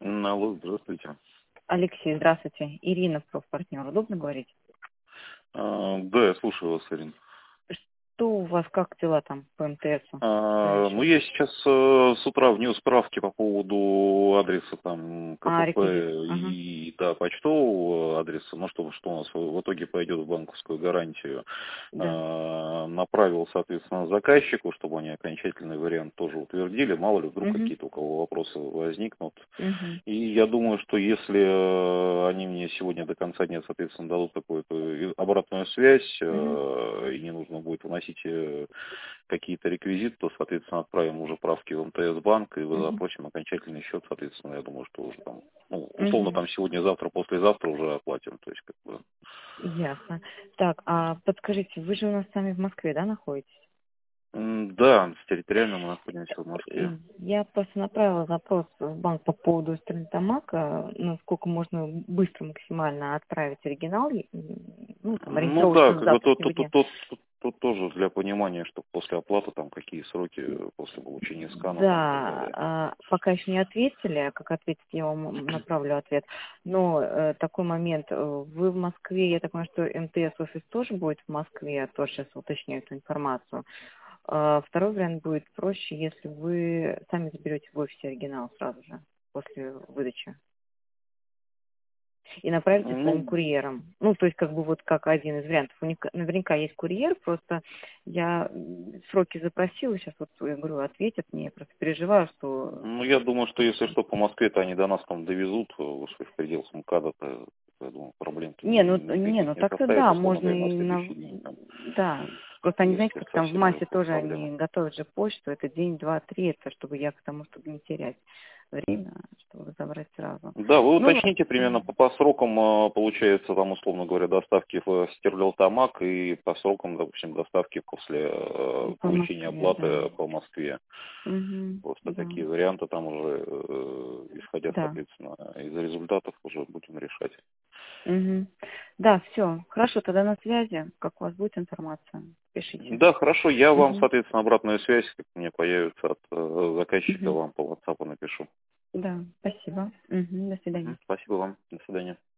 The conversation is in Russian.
Алло, здравствуйте. Алексей, здравствуйте. Ирина, профпартнер. Удобно говорить? Да, я слушаю вас, Ирина. Что у вас, как дела там по МТСу? Ну, я сейчас с утра внес справки по поводу адреса там КПП Реквизит. Ага. и, да, почтового адреса, ну, что у нас в итоге пойдет в банковскую гарантию. Да. Направил, соответственно, заказчику, чтобы они окончательный вариант тоже утвердили. Мало ли, вдруг Угу. какие-то у кого вопросы возникнут. Угу. И я думаю, что если они мне сегодня до конца дня, соответственно, дадут какую-то обратную связь, Угу. и не нужно будет вносить какие-то реквизиты, то, соответственно, отправим уже правки в МТС-банк и Угу. запросим окончательный счет, соответственно, я думаю, что уже там, ну, условно, Угу. там сегодня, завтра, послезавтра уже оплатим, то есть, как бы. Ясно. Так, а подскажите, вы же у нас сами в Москве, да, находитесь? Да, территориально мы находимся в Москве. Я просто направила запрос в банк по поводу Стерлитамака, насколько можно быстро максимально отправить оригинал, ну, там, Ну да, ориентировочно как бы завтрашнего дня. тут тоже для понимания, что после оплаты там какие сроки после получения скана там и так Да, далее. пока еще не ответили, а как ответить, я вам направлю ответ. Но такой момент, вы в Москве, я так понимаю, что МТС-офис тоже будет в Москве, я тоже сейчас уточню эту информацию. Второй вариант будет проще, если вы сами заберете в офисе оригинал сразу же, после выдачи. И направите своим Ну, курьером. Ну, то есть, как бы вот как один из вариантов. Наверняка есть курьер, просто я сроки запросила, сейчас вот, я говорю, ответят мне, я просто переживаю, что... ну, я думаю, что если что, по Москве-то они до нас там довезут, уж в пределах МКАДа-то, я думаю, проблем-то Ну никаких не так-то составит, да, условно можно говоря, на и на... следующий день, там, Да, просто они, знаете, если как там в совсем массе легко тоже проблема. они готовят же почту, это день, два, три, это чтобы я к тому, чтобы не терять время, чтобы забрать сразу. Да, вы Ну, уточните примерно по срокам, получается, там, условно говоря, доставки в Стерлитамак и по срокам, допустим, доставки после по получения Москве, да. оплаты по Москве. Просто Да. такие варианты там уже, исходя, Да. соответственно, из результатов уже будем решать. Мгм. Да, все. Хорошо, тогда на связи. Как у вас будет информация, пишите. Да, хорошо, я вам, Мгм. соответственно, обратную связь, как мне появится от заказчика, Мгм. вам по WhatsApp напишу. Да, спасибо. Мгм. До свидания. Спасибо вам, до свидания.